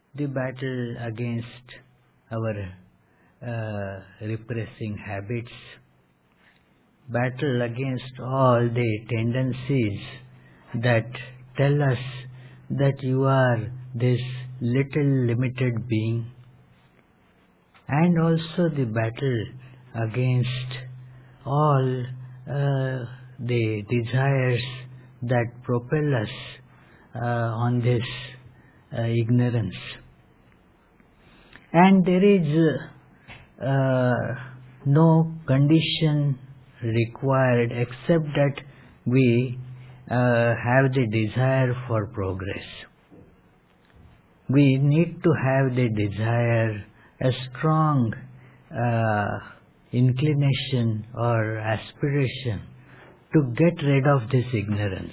the battle against our repressing habits, battle against all the tendencies that tell us that you are this little limited being, and also the battle against all the desires that propel us on this ignorance. And there is no condition required except that we have the desire for progress. We need to have the desire, a strong inclination or aspiration to get rid of this ignorance.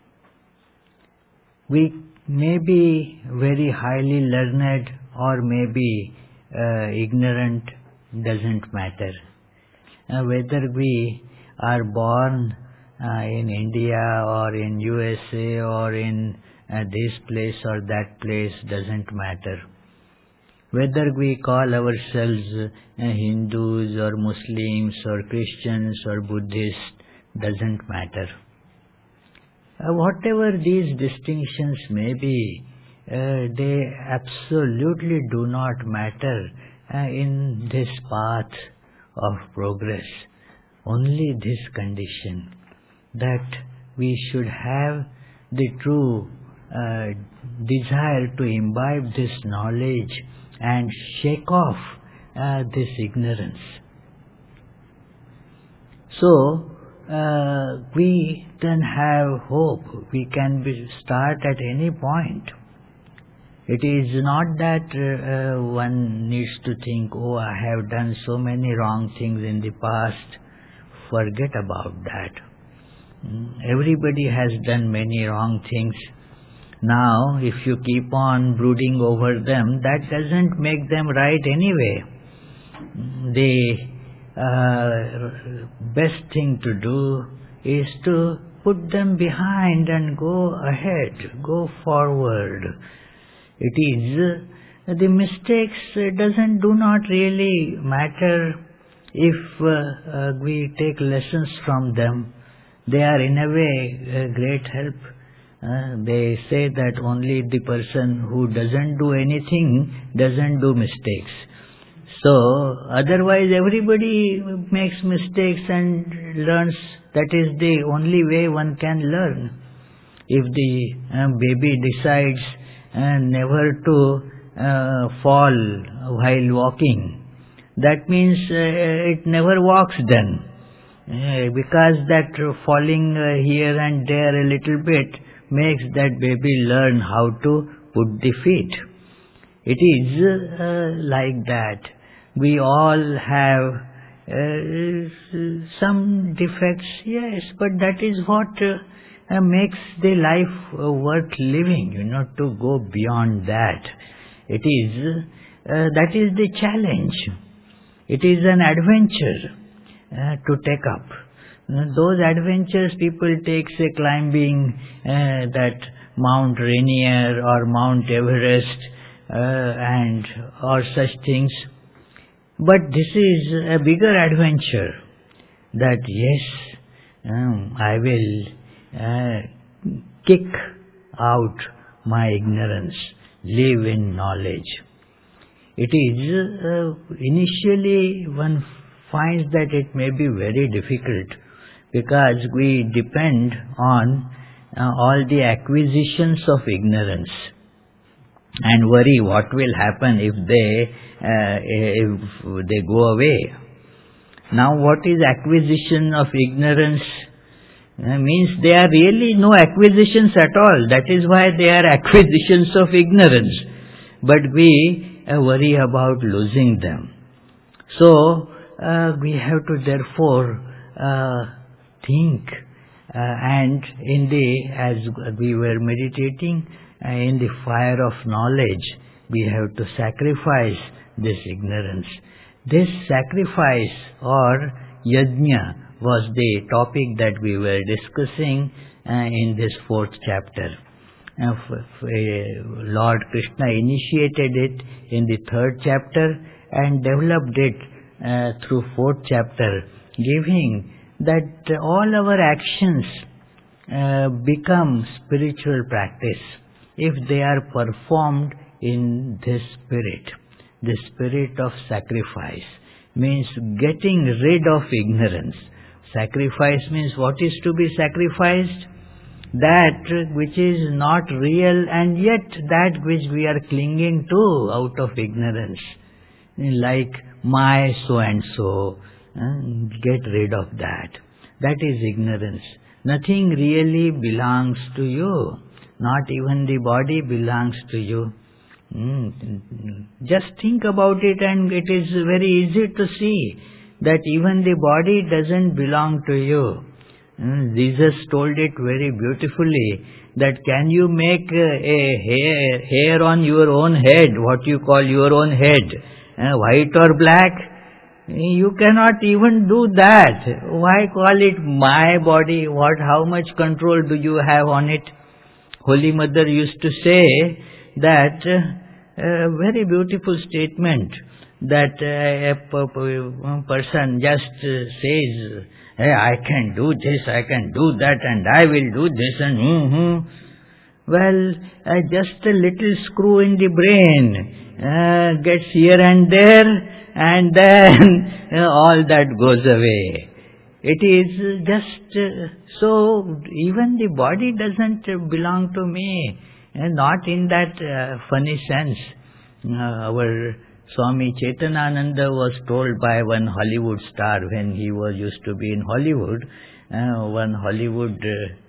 We may be very highly learned or maybe ignorant, doesn't matter. Whether we are born in India or in USA or in this place or that place, doesn't matter. Whether we call ourselves Hindus or Muslims or Christians or Buddhists, doesn't matter. Whatever these distinctions may be, they absolutely do not matter in this path of progress. Only this condition, that we should have the true desire to imbibe this knowledge and shake off this ignorance. So, we can have hope. We can start at any point. It is not that one needs to think, oh, I have done so many wrong things in the past. Forget about that. Everybody has done many wrong things. Now, if you keep on brooding over them, that doesn't make them right anyway. The best thing to do is to put them behind and go ahead, go forward. It is the mistakes do not really matter if we take lessons from them. They are in a way a great help. They say that only the person who doesn't do anything doesn't do mistakes. So, otherwise everybody makes mistakes and learns. That is the only way one can learn. If the baby decides never to fall while walking, that means it never walks then. Because that falling here and there a little bit makes that baby learn how to put the feet. It is like that. We all have some defects, yes, but that is what makes the life worth living, to go beyond that. It is, that is the challenge. It is an adventure to take up. Those adventures people take, say, climbing that Mount Rainier or Mount Everest or such things. But this is a bigger adventure, that yes, I will kick out my ignorance, live in knowledge. It is, initially one finds that it may be very difficult because we depend on all the acquisitions of ignorance and worry what will happen if they go away. Now, what is acquisition of ignorance? Means there are really no acquisitions at all. That is why they are acquisitions of ignorance. But we worry about losing them. So, we have to therefore think and as we were meditating, in the fire of knowledge, we have to sacrifice this ignorance. This sacrifice or yajna was the topic that we were discussing in this 4th chapter. Lord Krishna initiated it in the 3rd chapter and developed it through 4th chapter, giving that all our actions become spiritual practice if they are performed in this spirit. The spirit of sacrifice means getting rid of ignorance. Sacrifice means what is to be sacrificed? That which is not real and yet that which we are clinging to out of ignorance. Like my so and so, get rid of that. That is ignorance. Nothing really belongs to you. Not even the body belongs to you. Just think about it and it is very easy to see that even the body doesn't belong to you. Jesus told it very beautifully that can you make a hair on your own head, what you call your own head, white or black? You cannot even do that. Why call it my body? How much control do you have on it? Holy Mother used to say that a very beautiful statement that a person just says, hey, I can do this, I can do that, and I will do this, and Well, just a little screw in the brain gets here and there, and then all that goes away. It is just so even the body doesn't belong to me, not in that funny sense. Our Swami Chaitanananda was told by one Hollywood star when he used to be in Hollywood. One Hollywood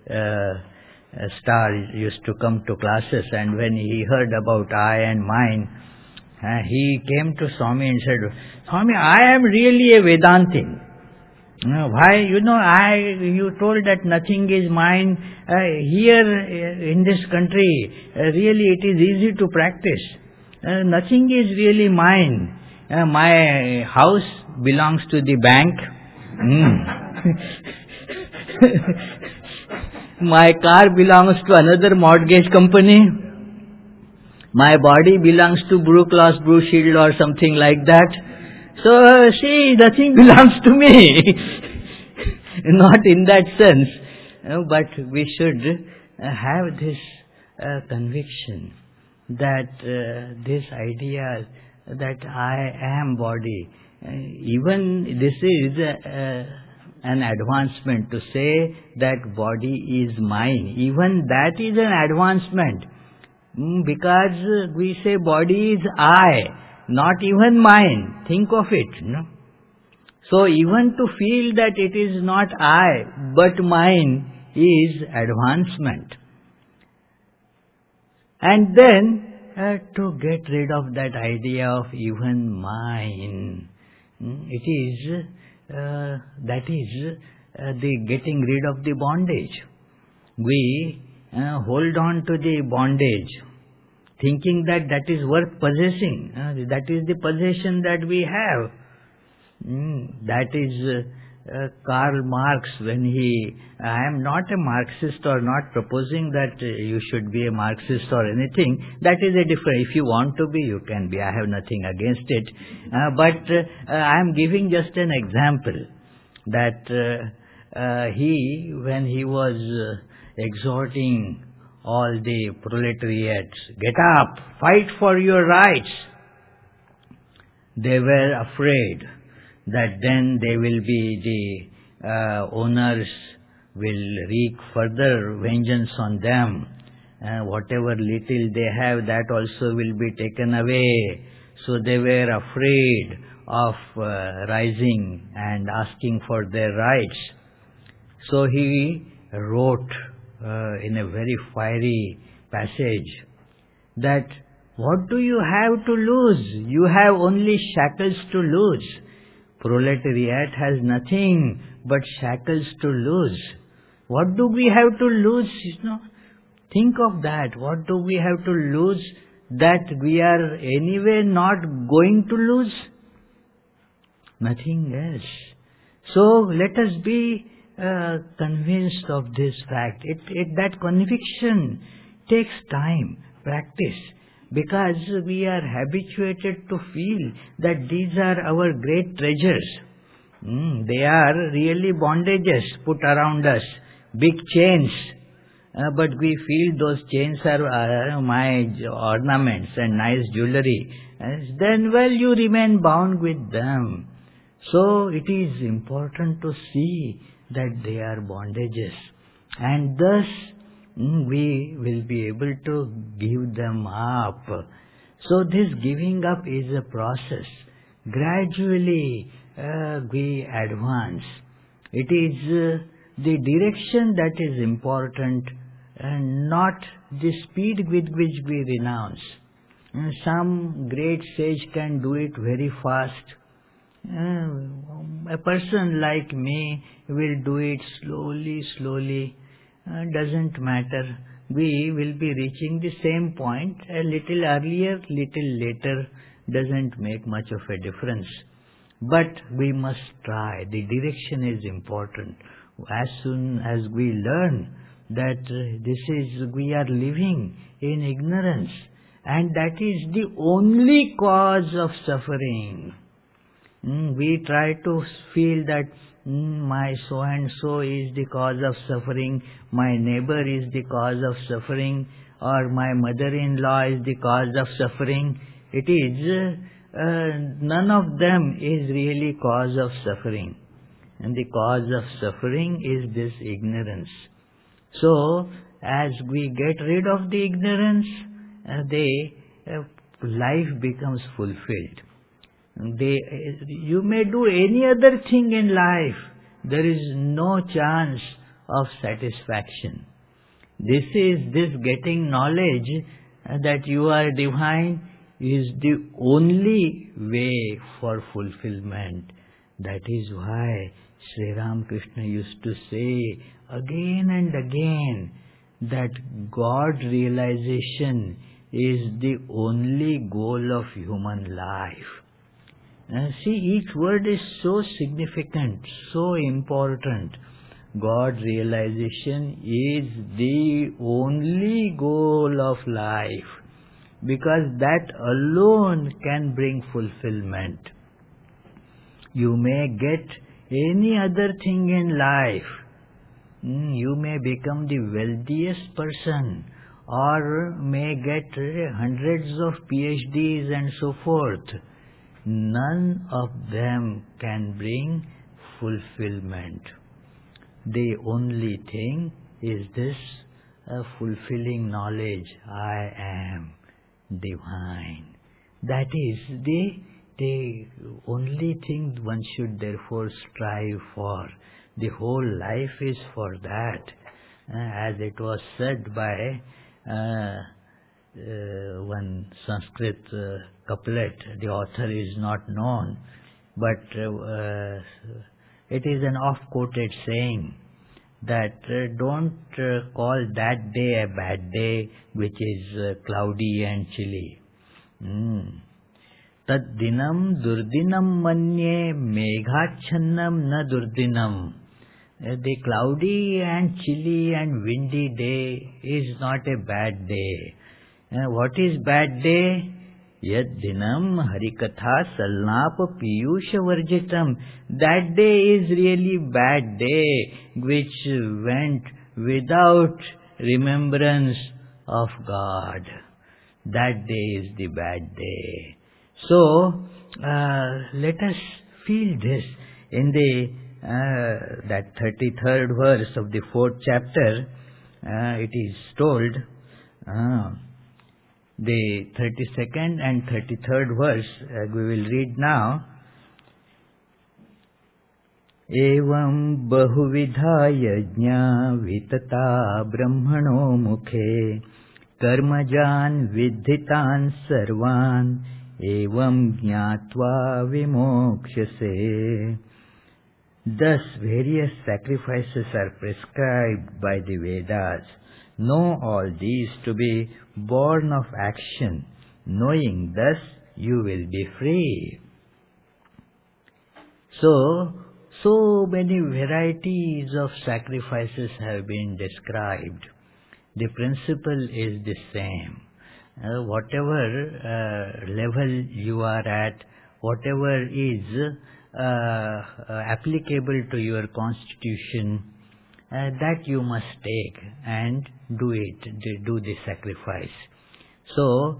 star used to come to classes, and when he heard about I and mine, he came to Swami and said, Swami, I am really a Vedantin. Why? You told that nothing is mine. Here in this country, really it is easy to practice. Nothing is really mine. My house belongs to the bank. My car belongs to another mortgage company. My body belongs to Blue Cross Blue Shield or something like that. So, see, nothing belongs to me. Not in that sense. But we should have this conviction that this idea that I am body, even this is an advancement to say that body is mine. Even that is an advancement, because we say body is I, not even mine. Think of it. No? So even to feel that it is not I but mine is advancement. And then to get rid of that idea of even mine, it is that is the getting rid of the bondage. We hold on to the bondage, thinking that that is worth possessing. That is the possession that we have. That is Karl Marx when I am not a Marxist or not proposing that you should be a Marxist or anything. That is a different. If you want to be, you can be. I have nothing against it. But I am giving just an example that when he was exhorting all the proletariats, get up, fight for your rights. They were afraid that then they will be the owners will wreak further vengeance on them. Whatever little they have, that also will be taken away. So they were afraid of rising and asking for their rights. So he wrote in a very fiery passage that what do you have to lose? You have only shackles to lose. Proletariat has nothing but shackles to lose. What do we have to lose? Think of that. What do we have to lose that we are anyway not going to lose? Nothing else. So let us be convinced of this fact. That conviction takes time, practice, because we are habituated to feel that these are our great treasures. They are really bondages put around us, big chains. But we feel those chains are my ornaments and nice jewelry. Then, well, you remain bound with them. So it is important to see that they are bondages. And thus, we will be able to give them up. So this giving up is a process. Gradually, we advance. It is the direction that is important and not the speed with which we renounce. Some great sage can do it very fast. A person like me will do it slowly. Doesn't matter. We will be reaching the same point a little earlier, little later. Doesn't make much of a difference. But we must try. The direction is important. As soon as we learn that we are living in ignorance, and that is the only cause of suffering. We try to feel that my so-and-so is the cause of suffering, my neighbor is the cause of suffering, or my mother-in-law is the cause of suffering. It is none of them is really cause of suffering. And the cause of suffering is this ignorance. So, as we get rid of the ignorance, life becomes fulfilled. You may do any other thing in life. There is no chance of satisfaction. This getting knowledge that you are divine is the only way for fulfillment. That is why Sri Ramakrishna used to say again and again that God realization is the only goal of human life. See, each word is so significant, so important. God realization is the only goal of life, because that alone can bring fulfillment. You may get any other thing in life. You may become the wealthiest person, or may get hundreds of PhDs and so forth. None of them can bring fulfillment. The only thing is this fulfilling knowledge, I am divine. That is the only thing one should therefore strive for. The whole life is for that. As it was said by one Sanskrit couplet, the author is not known, but it is an oft-quoted saying that don't call that day a bad day which is cloudy and chilly. Tad dinam durdinam manye meghachannam na durdinam. The cloudy and chilly and windy day is not a bad day. What is bad day? Yad dinam harikatha salnapa piyusha varjitam. That day is really bad day which went without remembrance of God. That day is the bad day. So, let us feel this in that 33rd verse of the 4th chapter. It is told, the 32nd and 33rd verse, we will read now. Evam bahuvidha yajna vitata brahmano mukhe karmajan vidhitan sarvan evam jnatva vimokshase. Thus various sacrifices are prescribed by the Vedas. Know all these to be born of action. Knowing thus, you will be free. So many varieties of sacrifices have been described. The principle is the same. Whatever level you are at, whatever is applicable to your constitution, that you must take and do it, do the sacrifice. So,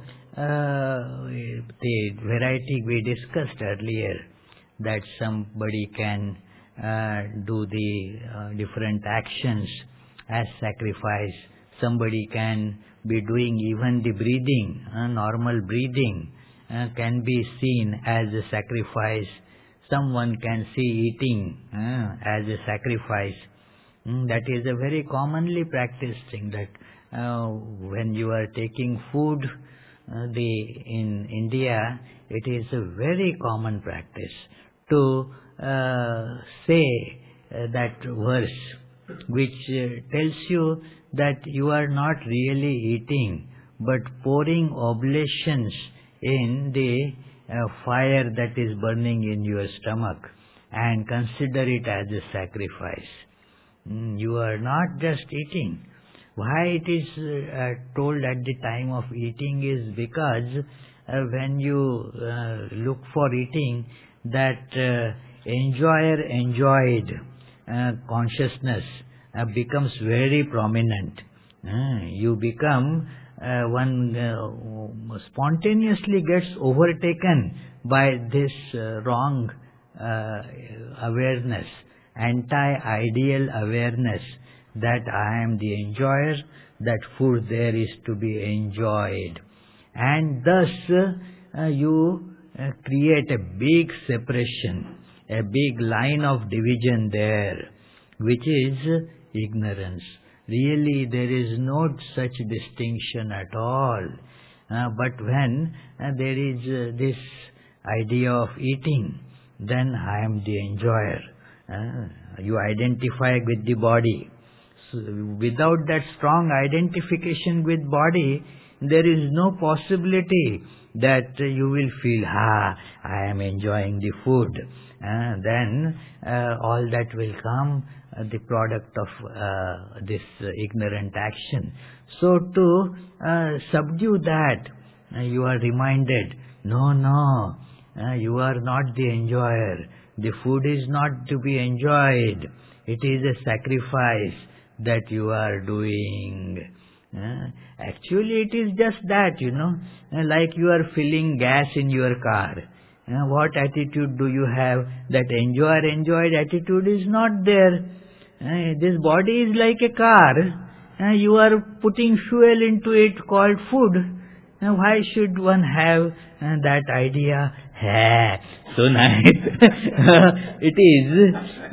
the variety we discussed earlier, that somebody can do the different actions as sacrifice. Somebody can be doing even the breathing, normal breathing can be seen as a sacrifice. Someone can see eating as a sacrifice. That is a very commonly practiced thing, that when you are taking food, in India, it is a very common practice to say that verse which tells you that you are not really eating, but pouring oblations in the fire that is burning in your stomach, and consider it as a sacrifice. You are not just eating. Why it is told at the time of eating is because when you look for eating, that enjoyer enjoyed consciousness becomes very prominent. You become one spontaneously gets overtaken by this wrong awareness, anti-ideal awareness, that I am the enjoyer, that food there is to be enjoyed. And thus you create a big separation, a big line of division there, which is ignorance. Really, there is no such distinction at all. But when there is this idea of eating, then I am the enjoyer. You identify with the body. So without that strong identification with body, there is no possibility that you will feel, I am enjoying the food. Then all that will come the product of this ignorant action. So to subdue that, you are reminded, no, you are not the enjoyer. The food is not to be enjoyed. It is a sacrifice that you are doing. Actually, it is just that, like you are filling gas in your car. What attitude do you have? That enjoyed attitude is not there. This body is like a car. You are putting fuel into it called food. Why should one have that idea? So nice. It is.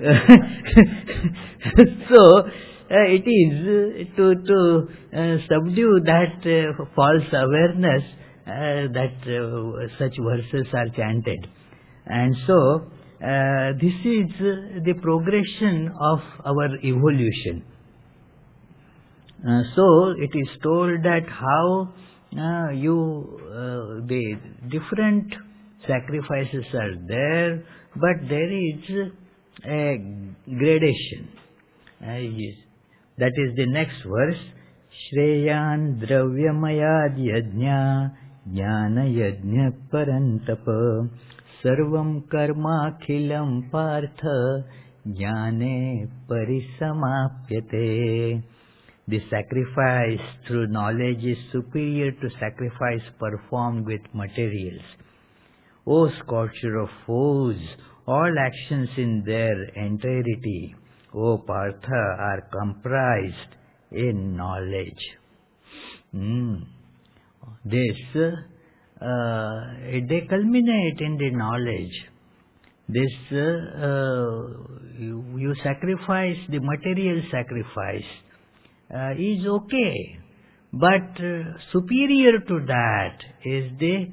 So, it is to subdue that false awareness that such verses are chanted. And so, this is the progression of our evolution. So, it is told that how the different sacrifices are there, but there is a gradation. That is the next verse. Shreyan dravyamayad yajna jnana yajna parantapa sarvam karma khilam partha jnane parisamapyate. The sacrifice through knowledge is superior to sacrifice performed with materials. O scorcher of foes, all actions in their entirety, O Partha, are comprised in knowledge. They culminate in the knowledge. You sacrifice, the material sacrifice is okay, but superior to that is the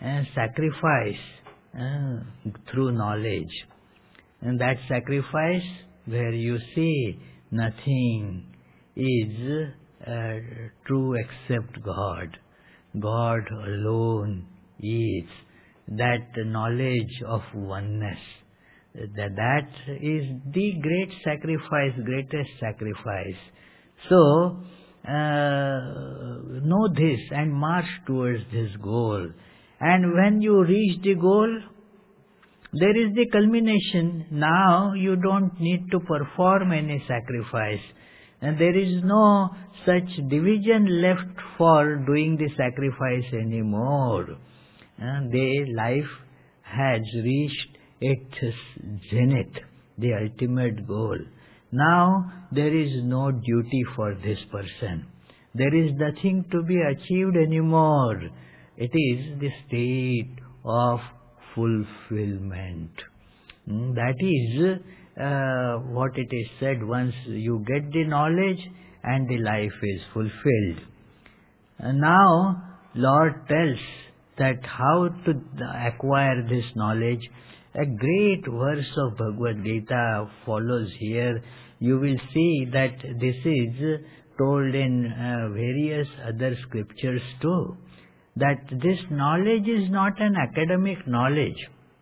sacrifice through knowledge. And that sacrifice where you see nothing is true except God. God alone is that knowledge of oneness. That is the great sacrifice, greatest sacrifice. So, know this and march towards this goal. And when you reach the goal, there is the culmination. Now you don't need to perform any sacrifice. And there is no such division left for doing the sacrifice anymore. And the life has reached its zenith, the ultimate goal. Now there is no duty for this person. There is nothing to be achieved anymore. It is the state of fulfillment. That is what it is said, once you get the knowledge and the life is fulfilled. Now Lord tells that how to acquire this knowledge. A great verse of Bhagavad Gita follows here. You will see that this is told in various other scriptures too, that this knowledge is not an academic knowledge.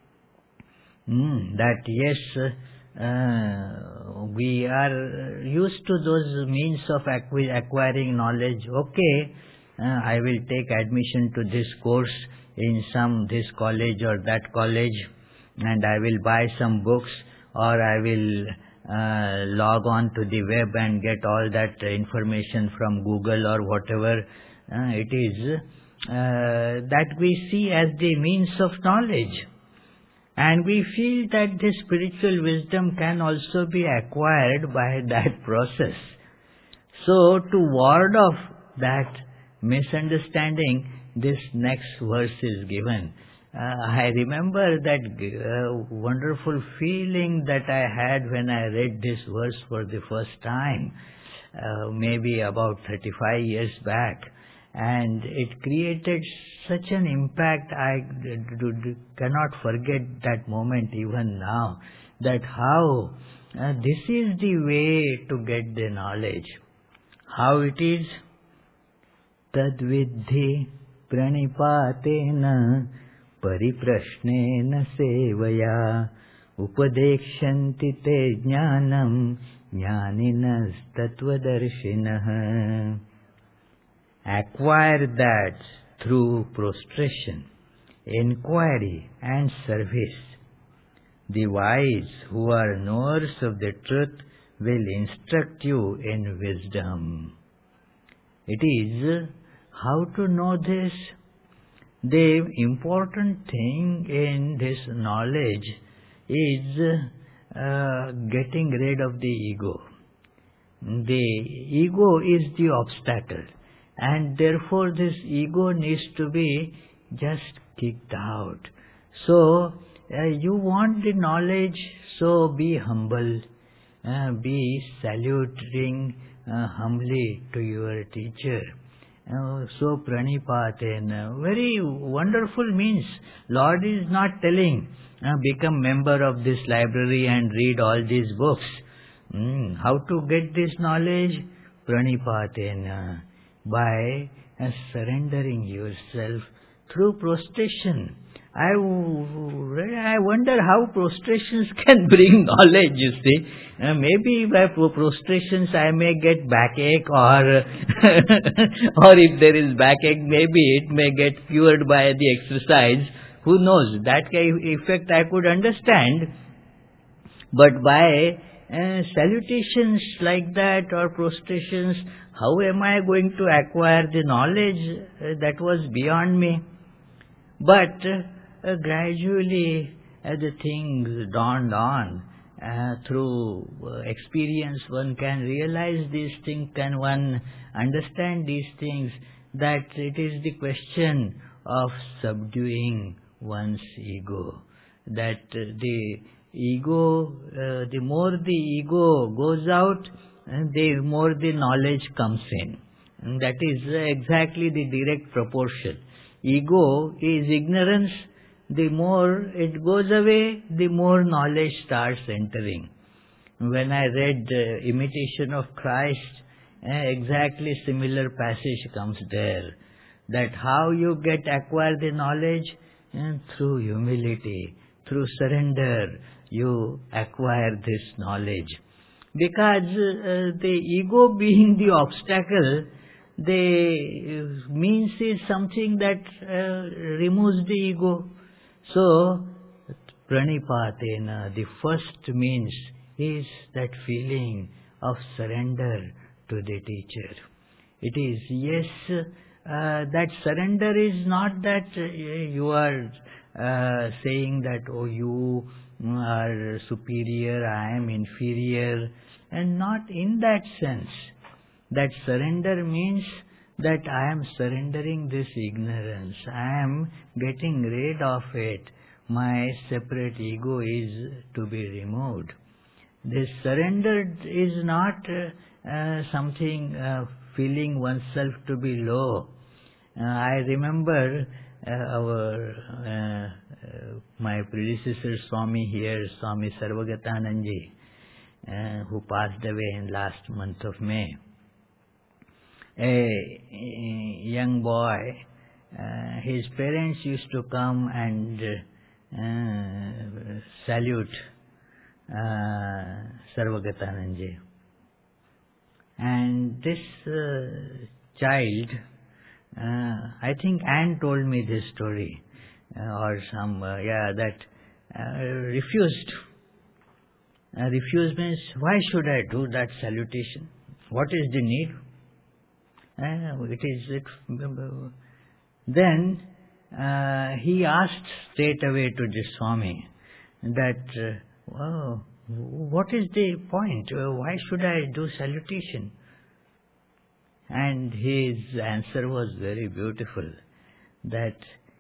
That yes, we are used to those means of acquiring knowledge. Okay, I will take admission to this course in this college or that college, and I will buy some books, or I will log on to the web and get all that information from Google or whatever it is that we see as the means of knowledge. And we feel that this spiritual wisdom can also be acquired by that process. So to ward off that misunderstanding, this next verse is given. I remember that wonderful feeling that I had when I read this verse for the first time, maybe about 35 years back. And it created such an impact. I cannot forget that moment even now, that how this is the way to get the knowledge. How it is? Tad vidhi pranipatena pariprashnena sevaya upadekshanti te jnanam jnaninas tattvadarshinaha. Acquire that through prostration, inquiry and service. The wise who are knowers of the truth will instruct you in wisdom. It is how to know this. The important thing in this knowledge is getting rid of the ego. The ego is the obstacle. And therefore this ego needs to be just kicked out. So you want the knowledge, so be humble, be saluting humbly to your teacher. So pranipatena, very wonderful means. Lord is not telling, become member of this library and read all these books. How to get this knowledge? Pranipatena, by surrendering yourself through prostration. I wonder how prostrations can bring knowledge, you see. Maybe by prostrations I may get backache, or or if there is backache, maybe it may get cured by the exercise. Who knows? That effect I could understand. But by salutations like that or prostrations, how am I going to acquire the knowledge? That was beyond me. But gradually as the things dawned on, through experience one can realize these things, can one understand these things, that it is the question of subduing one's ego. That the ego, the more the ego goes out, the more the knowledge comes in. And that is exactly the direct proportion. Ego is ignorance. The more it goes away, the more knowledge starts entering. When I read Imitation of Christ, exactly similar passage comes there. That how you acquire the knowledge? Through humility, through surrender, you acquire this knowledge. because the ego being the obstacle, the means is something that removes the ego. So, pranipatena, the first means is that feeling of surrender to the teacher. It is, yes, that surrender is not that you are saying that, oh, you are superior, I am inferior, and not in that sense. That surrender means that I am surrendering this ignorance. I am getting rid of it. My separate ego is to be removed. This surrender is not something feeling oneself to be low. I remember my predecessor Swami here, Swami Sarvagatananji, who passed away in last month of May. A young boy, his parents used to come and salute Sarvagatananji. And this child, I think Anne told me this story, or some, that refused. Refused means, why should I do that salutation? What is the need? Then he asked straight away to the Swami that, what is the point? Why should I do salutation? And his answer was very beautiful, that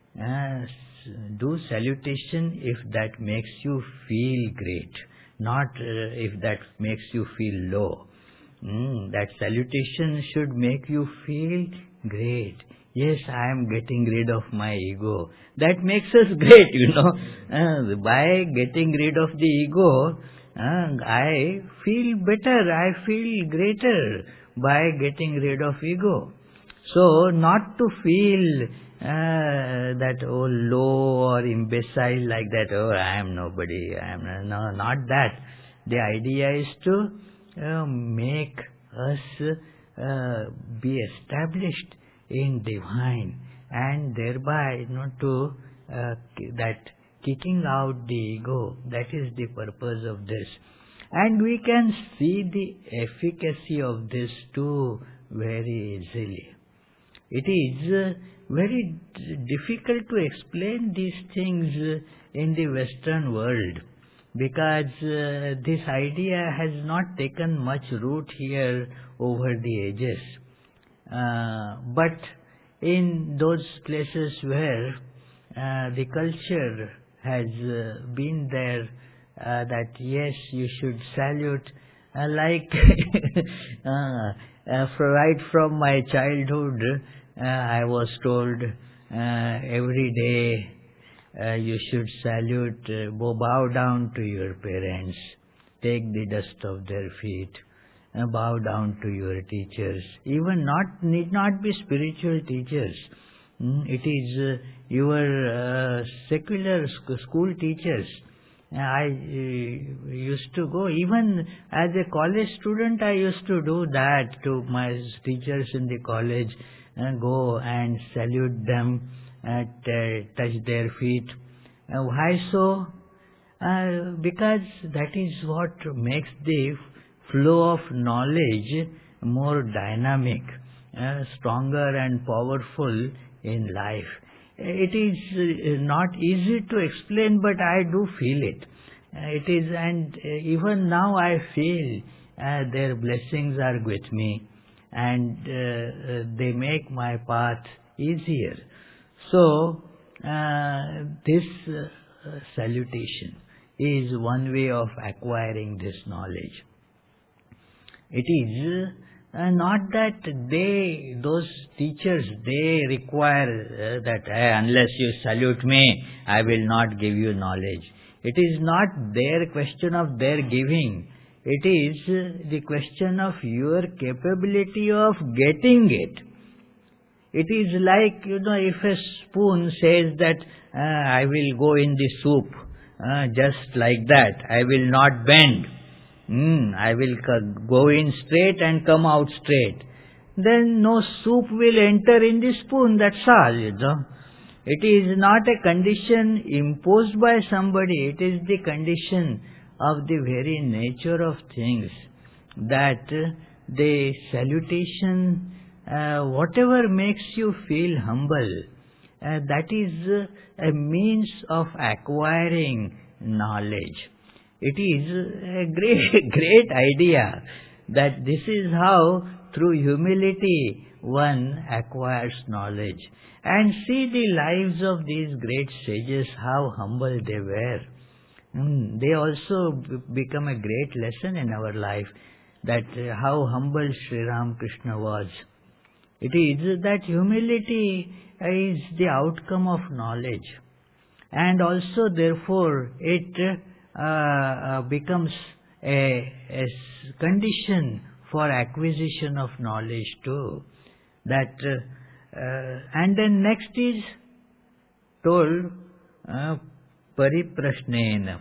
do salutation if that makes you feel great, not if that makes you feel low. That salutation should make you feel great. Yes, I am getting rid of my ego. That makes us great, by getting rid of the ego, I feel better, I feel greater by getting rid of ego. So, not to feel that, oh, low or imbecile like that, oh, I am nobody, no, not that. The idea is to make us be established in divine, and thereby to that kicking out the ego. That is the purpose of this. And we can see the efficacy of this too very easily. It is very difficult to explain these things in the Western world, because this idea has not taken much root here over the ages. But in those places where the culture has been there, that yes, you should salute, like right from my childhood, I was told every day you should salute, bow down to your parents, take the dust of their feet, bow down to your teachers, even need not be spiritual teachers. It is your secular school teachers. I used to go, even as a college student, I used to do that to my teachers in the college, go and salute them, touch their feet. Why so? Because that is what makes the flow of knowledge more dynamic, stronger and powerful in life. It is not easy to explain, but I do feel it. It is, and even now I feel their blessings are with me, and they make my path easier. So, this salutation is one way of acquiring this knowledge. It is not that those teachers, they require that unless you salute me, I will not give you knowledge. It is not their question of their giving. It is the question of your capability of getting it. It is like, if a spoon says that I will go in the soup, just like that, I will not bend. I will go in straight and come out straight. Then no soup will enter in the spoon, that's all. It is not a condition imposed by somebody, it is the condition of the very nature of things, that the salutation, whatever makes you feel humble, that is a means of acquiring knowledge. It is a great idea that this is how through humility one acquires knowledge. And see the lives of these great sages, how humble they were. They also become a great lesson in our life, that how humble Sri Ramakrishna was. It is that humility is the outcome of knowledge, and also therefore it becomes a condition for acquisition of knowledge too. That and then next is told pariprashnena,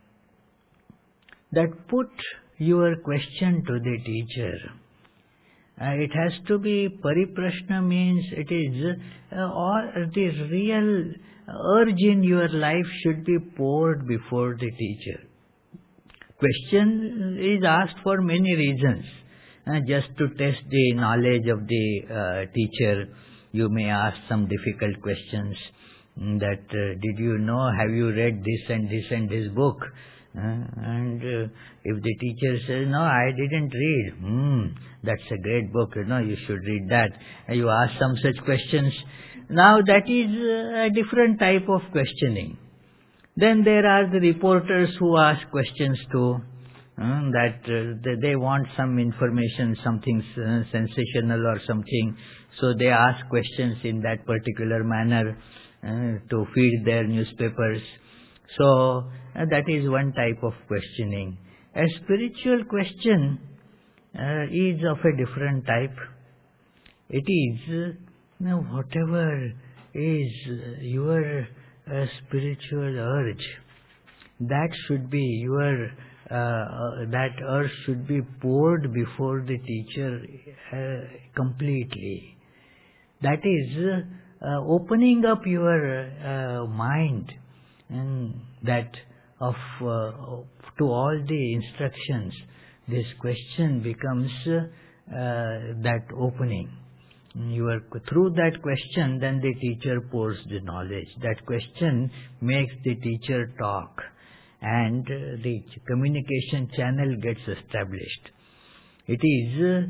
that put your question to the teacher. It has to be pariprashna, means it is all the real urge in your life should be poured before the teacher. Question is asked for many reasons. Just to test the knowledge of the teacher, you may ask some difficult questions, that did you know, have you read this and this and this book? And if the teacher says, no, I didn't read, that's a great book, you should read that. And you ask some such questions. Now that is a different type of questioning. Then there are the reporters who ask questions too, that they want some information, something sensational or something, so they ask questions in that particular manner to feed their newspapers. So that is one type of questioning. A spiritual question is of a different type. It is whatever is your spiritual urge, that should be your that urge should be poured before the teacher completely. That is opening up your mind, and that of to all the instructions. This question becomes that opening. Through that question, then the teacher pours the knowledge. That question makes the teacher talk, and the communication channel gets established. It is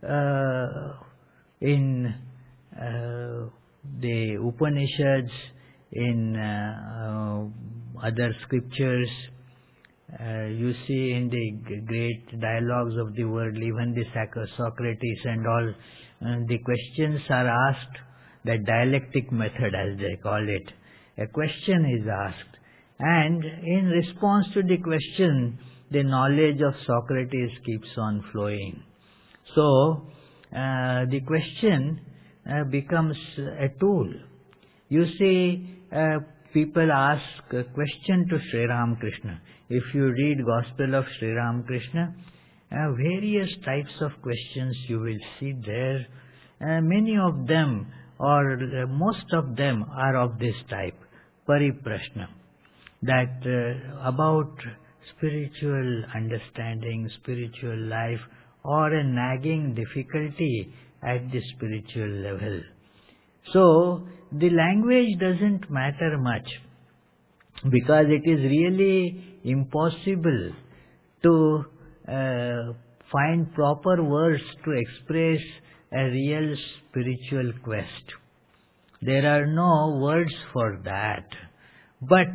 in the Upanishads, in other scriptures, you see in the great dialogues of the world, even the Socrates and all, the questions are asked, the dialectic method as they call it. A question is asked, and in response to the question, the knowledge of Socrates keeps on flowing. So, the question becomes a tool. You see, people ask a question to Sri Ramakrishna. If you read Gospel of Sri Ramakrishna, various types of questions you will see there. Many of them, or most of them, are of this type, pariprashna, that about spiritual understanding, spiritual life, or a nagging difficulty at the spiritual level. So, the language doesn't matter much, because it is really impossible to find proper words to express a real spiritual quest. There are no words for that. But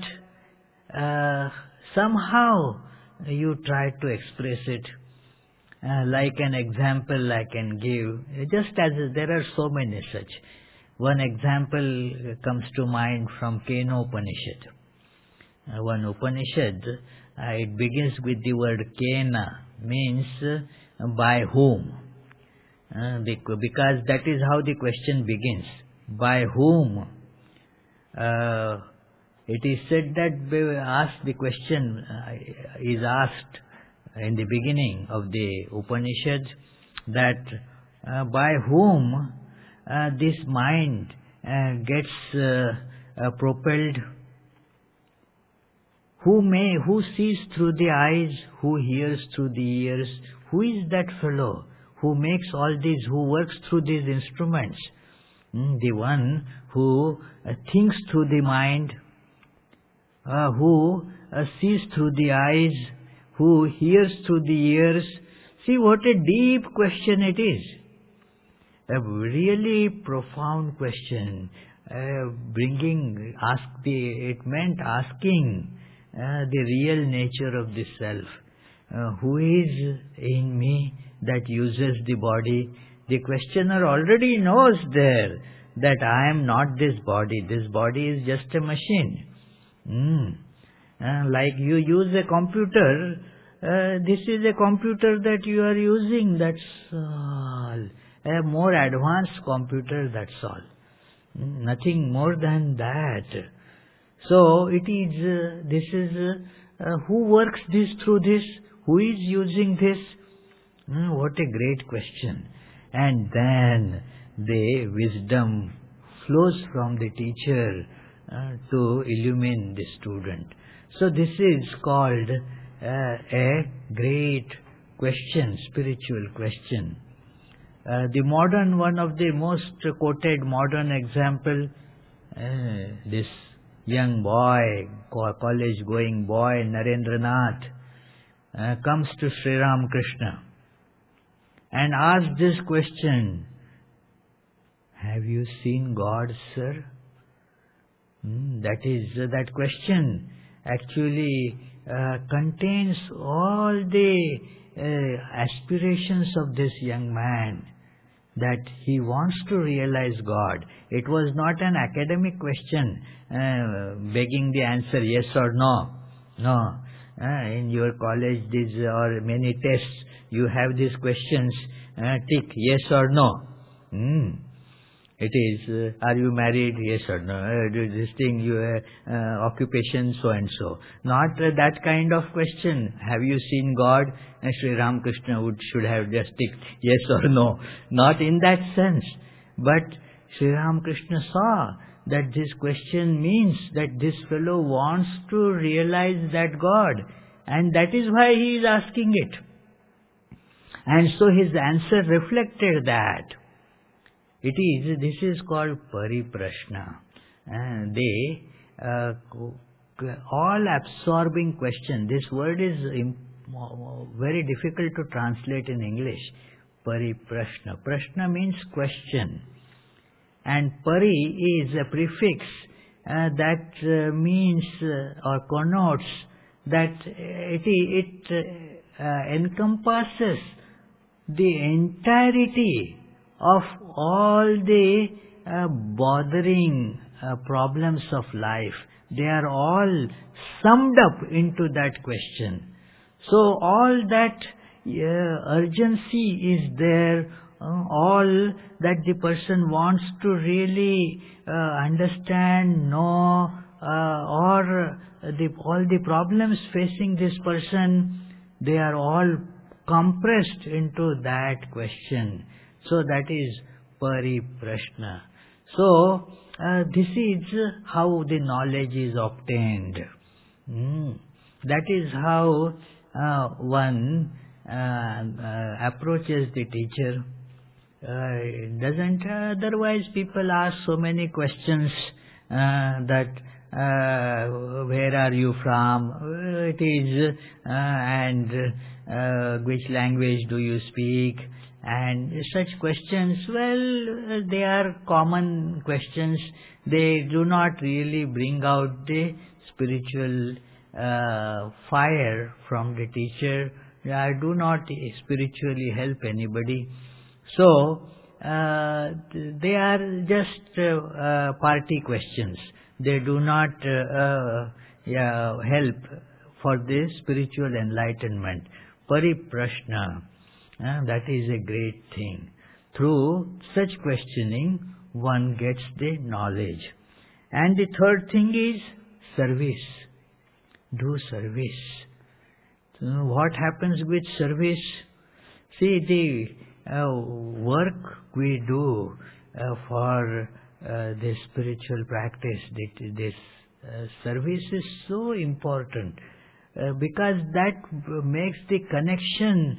somehow you try to express it. Like an example I can give, just as there are so many such. One example comes to mind from Kena Upanishad. One Upanishad, it begins with the word Kena, means by whom. Because that is how the question begins. By whom? It is said that the question is asked in the beginning of the Upanishad, that by whom this mind gets propelled, who sees through the eyes, who hears through the ears, who is that fellow who makes all these, who works through these instruments? The one who thinks through the mind, who sees through the eyes, who hears through the ears. See what a deep question it is. A really profound question. It meant asking the real nature of the self. Who is in me that uses the body? The questioner already knows there that I am not this body. This body is just a machine. Like you use a computer, this is a computer that you are using, that's all. A more advanced computer, that's all. Nothing more than that. So it is, who works this through this? Who is using this? What a great question. And then the wisdom flows from the teacher to illumine the student. So this is called a great question, spiritual question. The modern, one of the most quoted modern example, this young boy, college going boy, Narendranath, comes to Sri Ramakrishna and asks this question, have you seen God, sir? That question actually contains all the aspirations of this young man, that he wants to realize God. It was not an academic question begging the answer yes or no. No. In your college or many tests you have these questions, tick yes or no. It is, are you married? Yes or no. This thing, your occupation, so and so. Not that kind of question. Have you seen God? And Sri Ramakrishna should have just ticked yes or no. Not in that sense. But Sri Ramakrishna saw that this question means that this fellow wants to realize that God. And that is why he is asking it. And so his answer reflected that. This is called Pariprashna. All-absorbing question. This word is very difficult to translate in English. Pariprashna. Prashna means question. And Pari is a prefix that means or connotes that it encompasses the entirety of all the bothering problems of life. They are all summed up into that question. So all that urgency is there, all that the person wants to really understand, know, or all the problems facing this person, they are all compressed into that question. So that is Pariprashna. So this is how the knowledge is obtained. That is how one approaches the teacher. Otherwise people ask so many questions that where are you from? It is and which language do you speak? And such questions, well, they are common questions. They do not really bring out the spiritual fire from the teacher. They do not spiritually help anybody. So, they are just party questions. They do not help for the spiritual enlightenment. Pariprashna. That is a great thing. Through such questioning, one gets the knowledge. And the third thing is service. Do service. What happens with service? See, the work we do for this spiritual practice, this service is so important because that makes the connection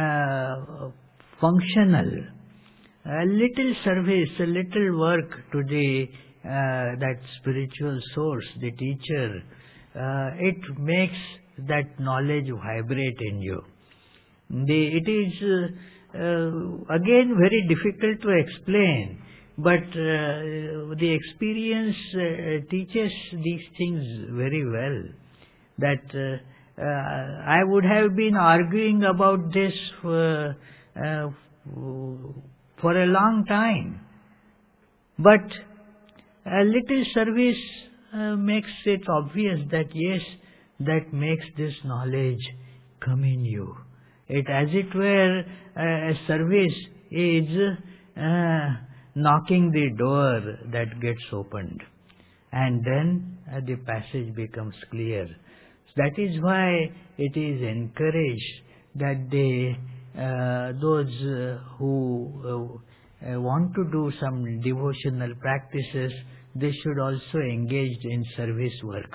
functional. A little service, a little work to the that spiritual source, the teacher, it makes that knowledge vibrate in you. It is again very difficult to explain, but the experience teaches these things very well. That I would have been arguing about this for a long time, but a little service makes it obvious that yes, that makes this knowledge come in you. It, as it were, a service is knocking the door that gets opened, and then the passage becomes clear. That is why it is encouraged that those who want to do some devotional practices, they should also engage in service works.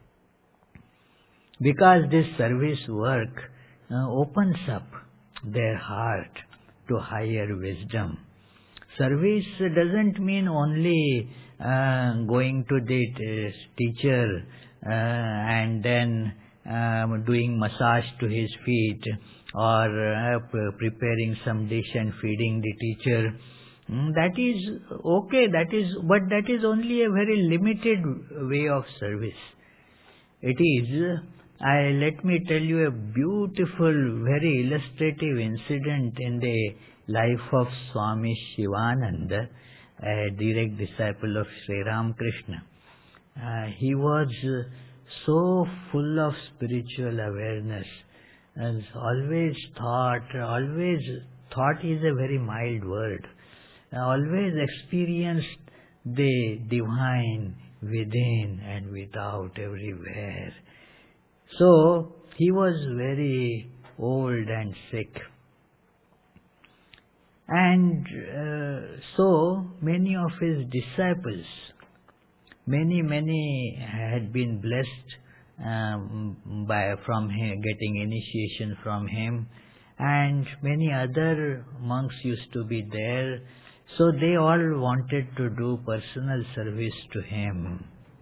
Because this service work opens up their heart to higher wisdom. Service doesn't mean only going to the teacher and then doing massage to his feet or preparing some dish and feeding the teacher. That is okay, but that is only a very limited way of service. It is, let me tell you a beautiful, very illustrative incident in the life of Swami Shivananda, a direct disciple of Sri Ramakrishna. He was so full of spiritual awareness, and always thought is a very mild word, always experienced the divine within and without everywhere. So he was very old and sick. And so many of his disciples, many had been blessed from him, getting initiation from him, and many other monks used to be there. So they all wanted to do personal service to him.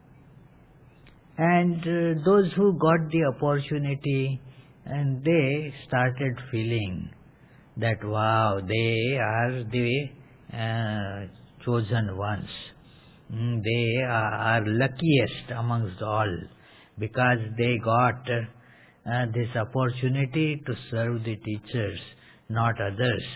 And those who got the opportunity, and they started feeling that wow, they are the chosen ones. They are luckiest amongst all because they got this opportunity to serve the teachers, not others.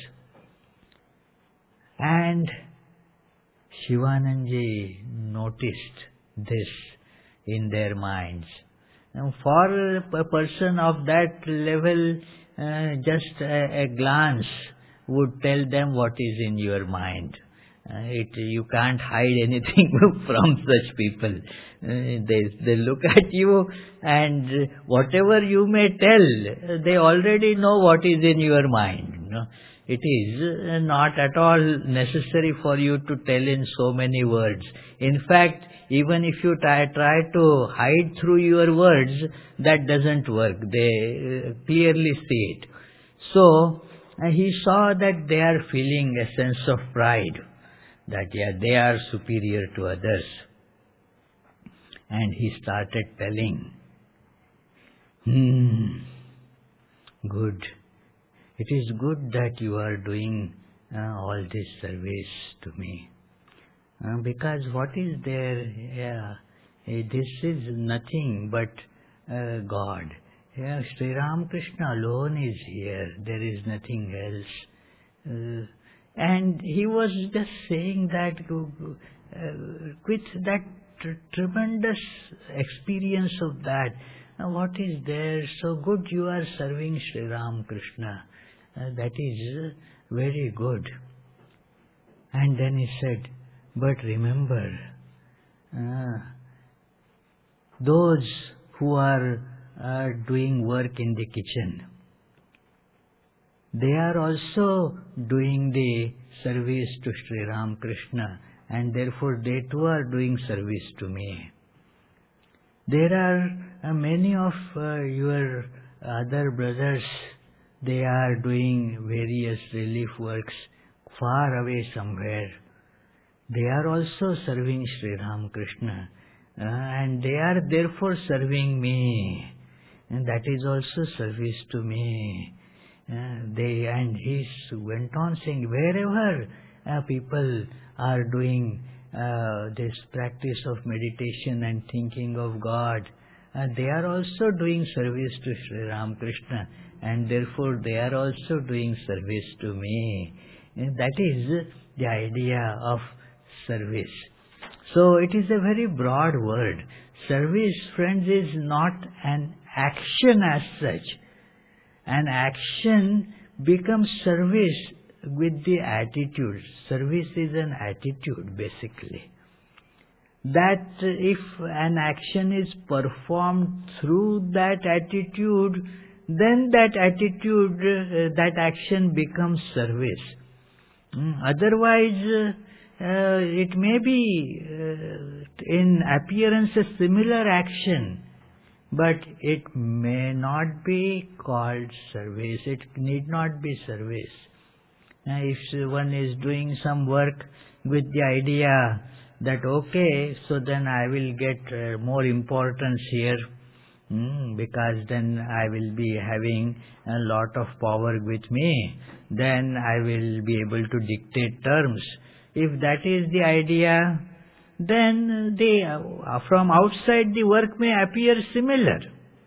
And Shivanandaji noticed this in their minds. And for a person of that level, just a glance would tell them what is in your mind. You can't hide anything from such people. They look at you, and whatever you may tell, they already know what is in your mind. It is not at all necessary for you to tell in so many words. In fact, even if you try to hide through your words, that doesn't work. They clearly see it. So he saw that they are feeling a sense of pride, that they are superior to others. And he started telling, good. It is good that you are doing all this service to me. Because what is there? This is nothing but God. Sri Ramakrishna alone is here. There is nothing else. And he was just saying that with that tremendous experience of that. What is there? So good you are serving Sri Ramakrishna. That is very good. And then he said, but remember, those who are doing work in the kitchen. They are also doing the service to Sri Ramakrishna, and therefore they too are doing service to me. There are many of your other brothers, they are doing various relief works far away somewhere. They are also serving Sri Ramakrishna, and they are therefore serving me, and that is also service to me. And he went on saying, wherever people are doing this practice of meditation and thinking of God, they are also doing service to Sri Ramakrishna, and therefore they are also doing service to me. And that is the idea of service. So it is a very broad word. Service, friends, is not an action as such. An action becomes service with the attitude. Service is an attitude, basically. That if an action is performed through that attitude, then that attitude, that action becomes service. Otherwise, it may be in appearance a similar action, but it may not be called service. It need not be service. If one is doing some work with the idea that, okay, so then I will get more importance here, because then I will be having a lot of power with me, then I will be able to dictate terms. If that is the idea, then from outside the work may appear similar.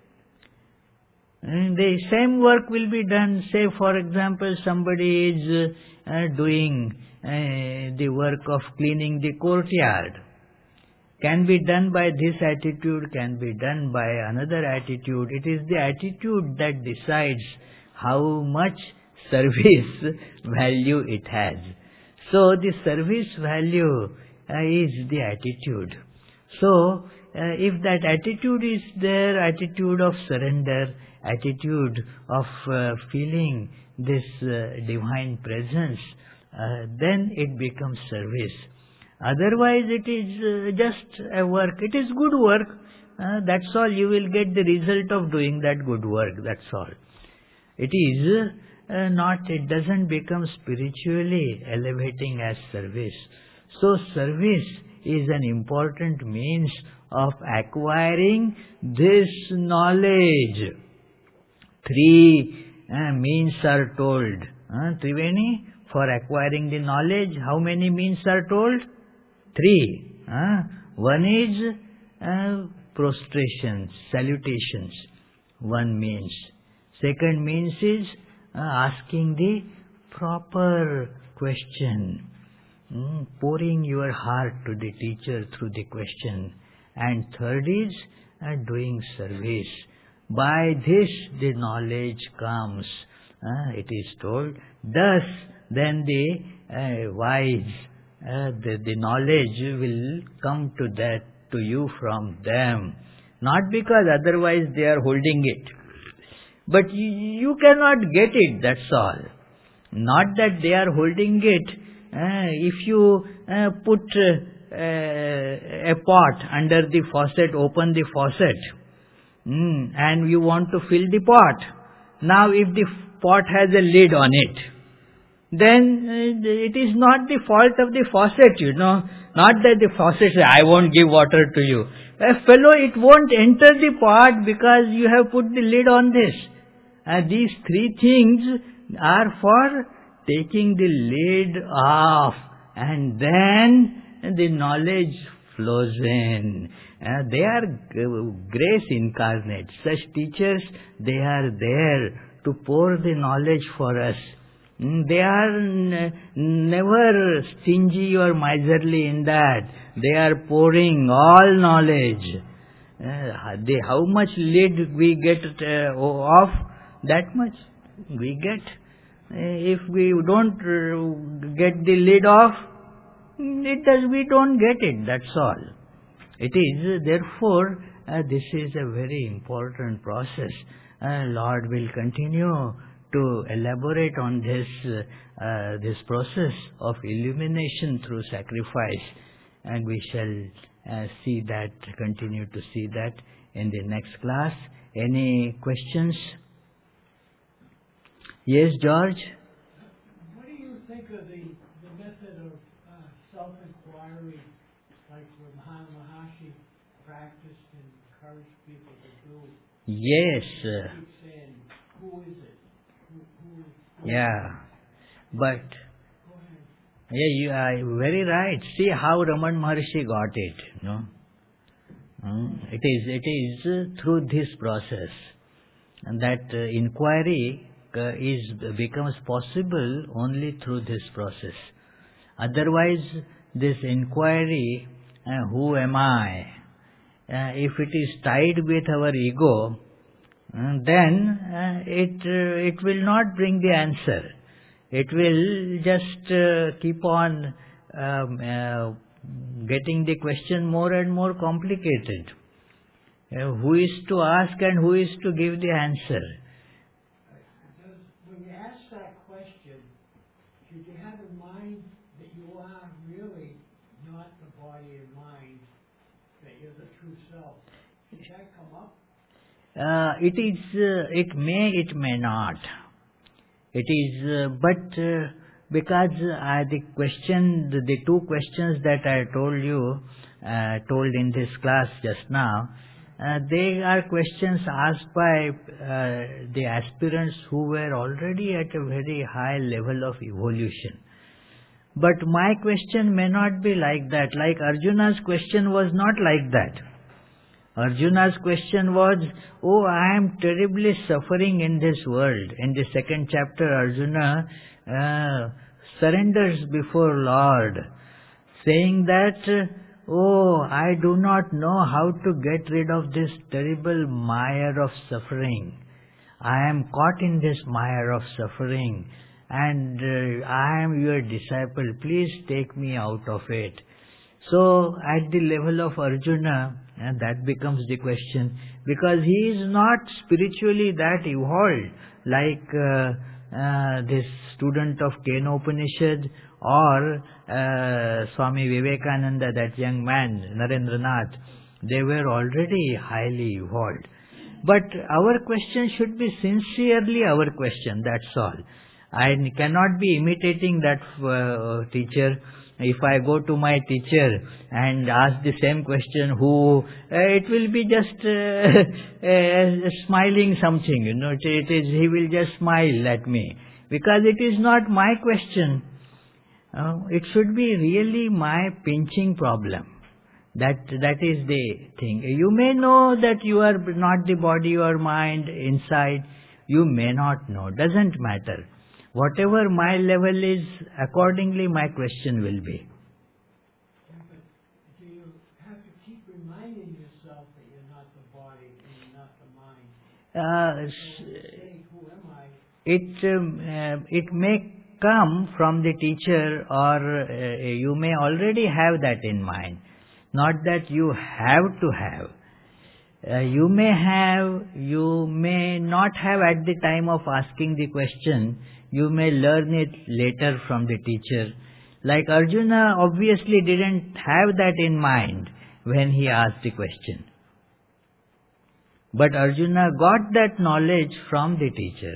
The same work will be done. Say, for example, somebody is doing the work of cleaning the courtyard. Can be done by this attitude, can be done by another attitude. It is the attitude that decides how much service value it has. So the service value is the attitude. So if that attitude is there, attitude of surrender, attitude of feeling this divine presence, then it becomes service. Otherwise it is just a work. It is good work. That's all. You will get the result of doing that good work. That's all. It is it doesn't become spiritually elevating as service. So service is an important means of acquiring this knowledge. Three means are told. Triveni, for acquiring the knowledge, how many means are told? Three. One is prostration, salutations. One means. Second means is asking the proper question. Pouring your heart to the teacher through the question. And third is doing service. By this the knowledge comes. It is told. Thus then the wise, the knowledge will come to you from them. Not because otherwise they are holding it. But you cannot get it, that's all. Not that they are holding it. If you put a pot under the faucet, open the faucet, and you want to fill the pot. Now if the pot has a lid on it, then it is not the fault of the faucet, Not that the faucet says, I won't give water to you. Fellow, it won't enter the pot because you have put the lid on this. These three things are for taking the lid off, and then the knowledge flows in. They are grace incarnate. Such teachers, they are there to pour the knowledge for us. They are never stingy or miserly in that. They are pouring all knowledge. How much lid we get off, that much we get. If we don't get the lid off, we don't get it, that's all. It is therefore this is a very important process. Lord will continue to elaborate on this process of illumination through sacrifice, and we shall continue to see that in the next class. Any questions? Yes, George? What do you think of the method of self-inquiry, like what Mahana Maharshi practiced and encouraged people to do? Yes. Keep saying, who is it? Who Yeah. But, Go ahead. yeah, you are very right. See how Raman Maharshi got it, no? It is through this process that inquiry becomes possible only through this process. Otherwise, this inquiry, who am I, if it is tied with our ego, then it will not bring the answer. It will just keep on getting the question more and more complicated. Who is to ask and who is to give the answer? When you ask that question, should you have in mind that you are really not the body and mind, that you're the true self? Should that come up? It may not. It is, but because the two questions that I told in this class just now, they are questions asked by the aspirants who were already at a very high level of evolution. But my question may not be like that. Like Arjuna's question was not like that. Arjuna's question was, oh, I am terribly suffering in this world. In the second chapter, Arjuna surrenders before Lord, saying that, oh, I do not know how to get rid of this terrible mire of suffering. I am caught in this mire of suffering, and I am your disciple. Please take me out of it. So, at the level of Arjuna, that becomes the question, because he is not spiritually that evolved like this student of Kena Upanishad or Swami Vivekananda, that young man, Narendranath. They were already highly evolved. But our question should be sincerely our question, that's all. I cannot be imitating that teacher. If I go to my teacher and ask the same question, it will be just smiling something, he will just smile at me, because it is not my question. It should be really my pinching problem. That is the thing. You may know that you are not the body or mind inside. You may not know. Doesn't matter. Whatever my level is, accordingly my question will be. Yeah, but do you have to keep reminding yourself that you're not the body and you're not the mind? Saying, who am I? It may come from the teacher, or you may already have that in mind. Not that you have to have. You may have, you may not have at the time of asking the question. You may learn it later from the teacher. Like Arjuna obviously didn't have that in mind when he asked the question. But Arjuna got that knowledge from the teacher.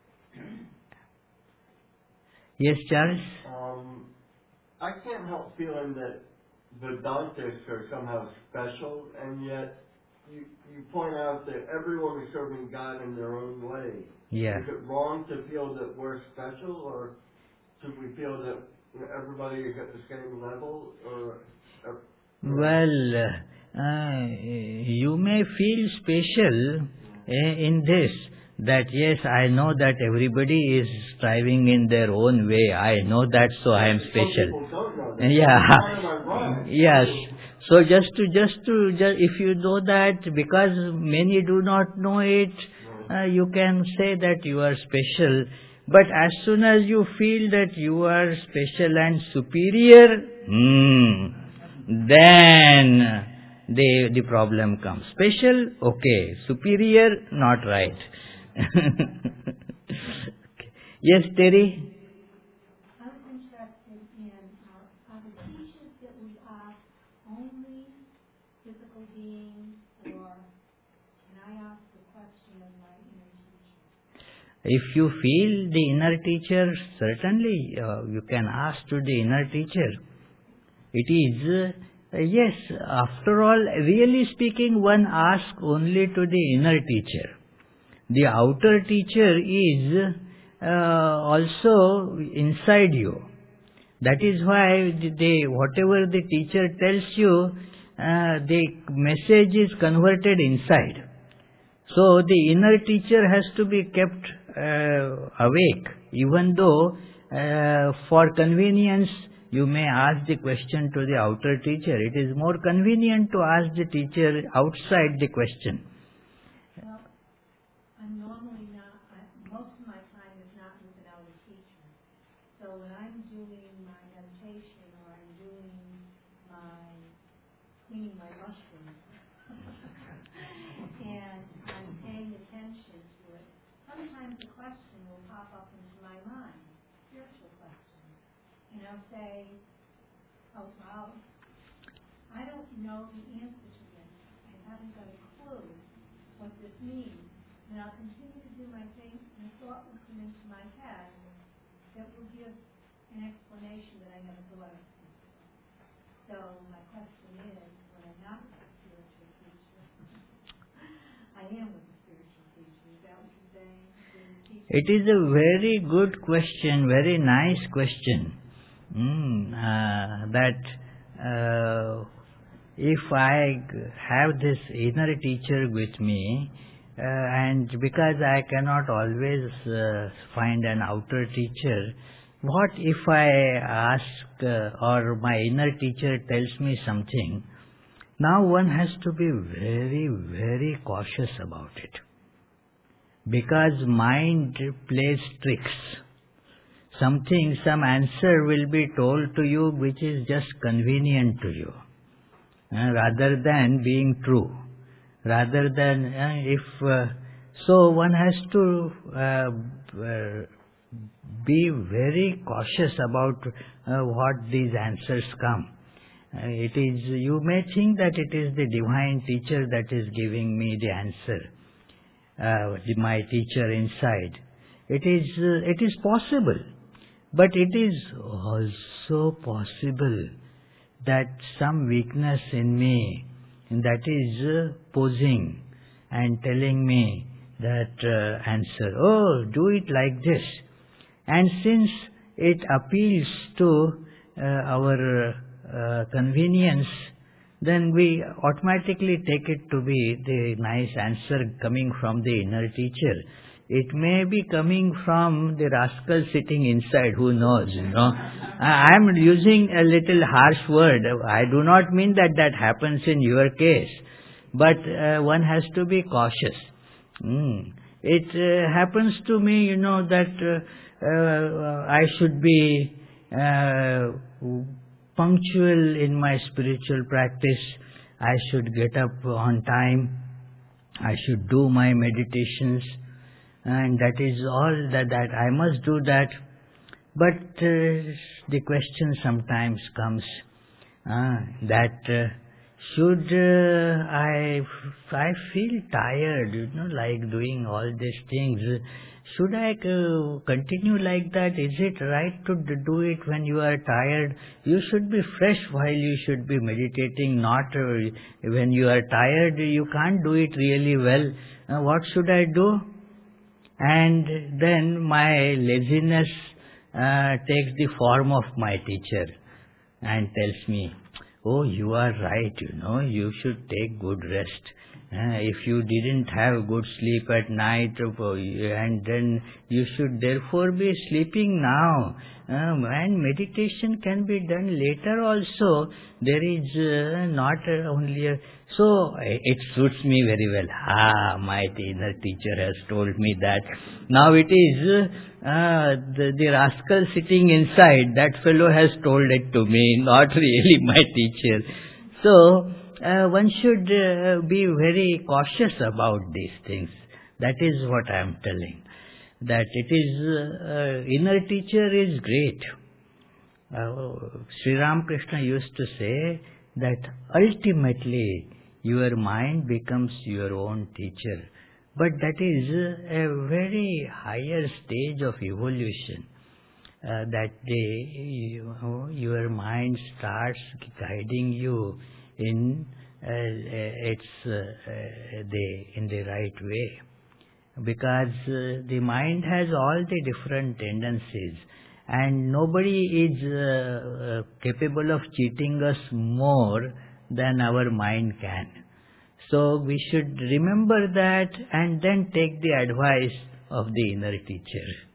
Yes, Charles? I can't help feeling that Vedantists are somehow special, and yet you point out that everyone is serving God in their own way. Yeah. Is it wrong to feel that we're special, or should we feel that everybody is at the same level? Well, you may feel special in this, that yes, I know that everybody is striving in their own way. I know that, so I am special. Some people don't know that. Yeah. Am I wrong? Yes. So just if you know that, because many do not know it, you can say that you are special. But as soon as you feel that you are special and superior, then the problem comes. Special, okay. Superior, not right. Yes, Terry? I was interested in, are the teachers that we ask only physical beings, or can I ask the question of my inner teacher? If you feel the inner teacher, certainly you can ask to the inner teacher. It is, yes, after all, really speaking, one asks only to the inner teacher. The outer teacher is also inside you. That is why whatever the teacher tells you, the message is converted inside. So the inner teacher has to be kept awake, even though for convenience you may ask the question to the outer teacher. It is more convenient to ask the teacher outside the question. Well, I'm normally not, most of my time is not with an outer teacher. So when I'm doing my meditation or I'm doing cleaning my mushrooms, and I'm paying attention to it, sometimes a question will pop up into my mind, spiritual question. And I'll say, oh, wow, I don't know the answer to this. I haven't got a clue what this means. And I'll continue to do my thing, and a thought will come into my head that will give an explanation that I never thought of. So my question is, when I'm not with a spiritual teacher, I am with a spiritual teacher. Is that what you're saying? It is a very good question, very nice question. If I have this inner teacher with me, and because I cannot always find an outer teacher, what if I ask or my inner teacher tells me something? Now one has to be very, very cautious about it, because mind plays tricks. Some answer will be told to you which is just convenient to you, rather than being true. Rather than, so one has to be very cautious about what these answers come. You may think that it is the divine teacher that is giving me the answer, my teacher inside. It is possible. But it is also possible that some weakness in me that is posing and telling me that answer, oh, do it like this. And since it appeals to our convenience, then we automatically take it to be the nice answer coming from the inner teacher. It may be coming from the rascal sitting inside, who knows, I am using a little harsh word. I do not mean that happens in your case. But one has to be cautious. It happens to me, that I should be punctual in my spiritual practice. I should get up on time. I should do my meditations. And that is all that I must do that. But the question sometimes comes that should I feel tired, like doing all these things. Should I continue like that? Is it right to do it when you are tired? You should be fresh while you should be meditating, not when you are tired. You can't do it really well. What should I do? And then my laziness takes the form of my teacher and tells me, oh, you are right, you should take good rest. If you didn't have good sleep at night, and then you should therefore be sleeping now. And meditation can be done later also. There is not only so it suits me very well. My inner teacher has told me that. Now it is the rascal sitting inside, that fellow has told it to me, not really my teacher. So one should be very cautious about these things. That is what I am telling. That it is, inner teacher is great. Sri Ramakrishna used to say that ultimately your mind becomes your own teacher. But that is a very higher stage of evolution. That your mind starts guiding you in the right way, because the mind has all the different tendencies, and nobody is capable of cheating us more than our mind can. So we should remember that and then take the advice of the inner teacher.